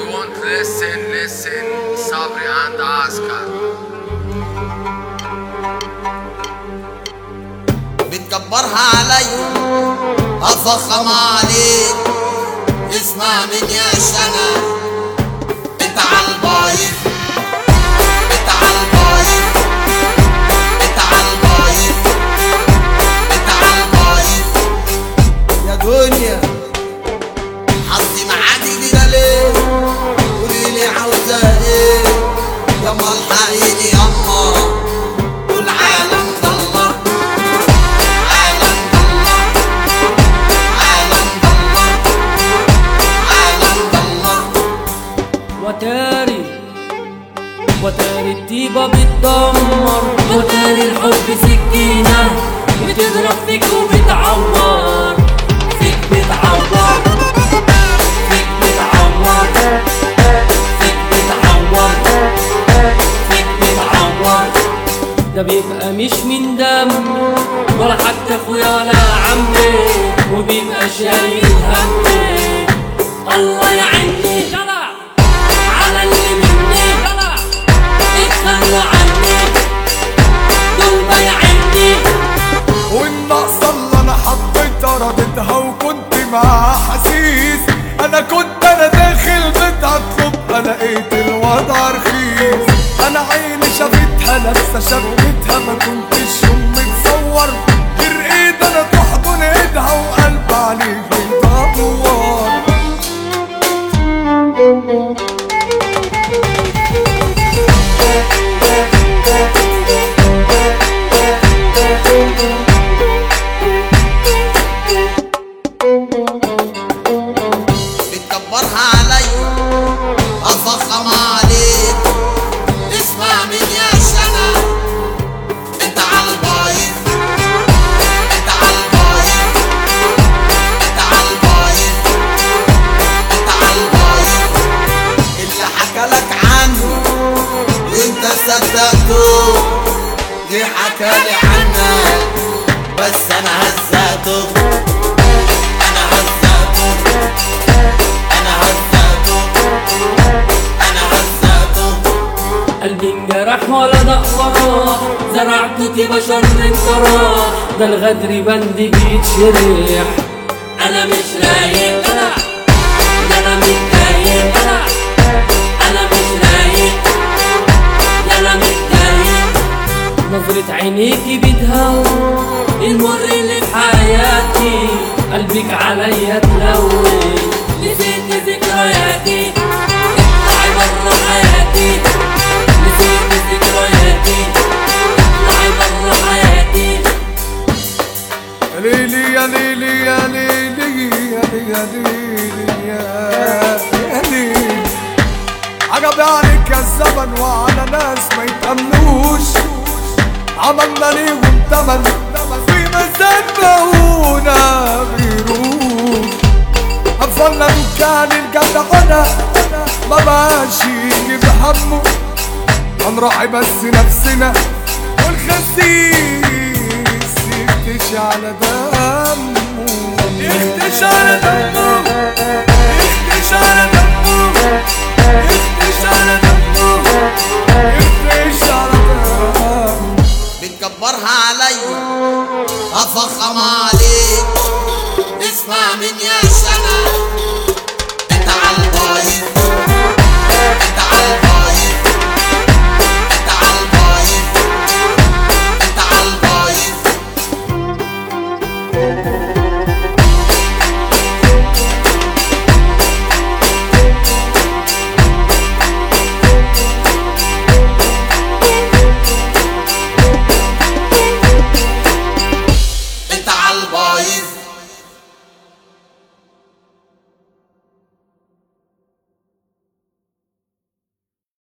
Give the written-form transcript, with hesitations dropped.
won't listen صبري عند عسكر. بتكبرها عليا افخم عليك، اسمع من يا شنا انت عالبايظ، انت عالبايظ، انت عالبايظ، انت عالبايظ يا دنيا. حظي معادي كده ليه؟ قوليلي عاوزة ايه؟ ياما الحقيني ياما، والعالم ضلة، عالم ضلة، عالم ضلة، عالم ضلة. وتاري الطيبة بتدمر، وتاري الحب سكينة بتضرب فيك وبتعور، فيك بتعور، فيك بتعور، فيك بتعور، فيك بتعور. ده بيبقى مش من دم ولا حتى اخويا ولا عمي، وبيبقى شايل همي. الله يعيني جدع على اللي مني، جدع اتخلوا عني دول بايعيني. والنقصة اللي انا حطيتها رديتها وكنت معاها حسيس. انا داخل بيت اطلب، انا لقيت الوضع رخيص. انا عيني شافتها لابسه شبكتها، ما كنتش يوم متصور غير ايد انا تحضن ايدها وقلب عليك بيدور. بتكبرها عليا افخم عليك، اسمع من يا شنا انت عالبايظ، انت عالبايظ، انت عالبايظ، انت عالبايظ. اللي حكالك عنه وانت صدقته، جه حكالي عنك بس انا هزقته، انا هزقته، انا هزقته، انا هزقته. قلبي انجرح ولا دقراح، زرعت طيبة شر انجراح، ده الغدر بند بيتشرح. انا مش رايق انا، ده انا متضايق انا، انا مش رايق، ده انا متضايق. نظرة عينيكي بتهون المر اللي في حياتي، قلبك عليا تلون، نسيت ذكرياتي، اطلعي برا حياتي، نسيت ذكرياتي، اطلعي برا حياتي. يا ليلي يا ليلي يا ليلي يا ليلي يا ليلي يا ليلي. عجب عليك يا الزمن وعلى ناس ما يتأمنوش، عملنا ليهم تمن في مزاج بهونا بيروح. أطفالنا من كان الجدعنة ما بقاش يجيب همه، هنراعي بس نفسنا والخسيس يختش على دمه، يختش على دمه، يختش على دمه، يختش على دمه، يختش على دمه. بتكبرها عليا افخم عليك، اسمع من يا شنا انت عالبايظ، انت عالبايظ، انت عالبايظ، انت عالبايظ.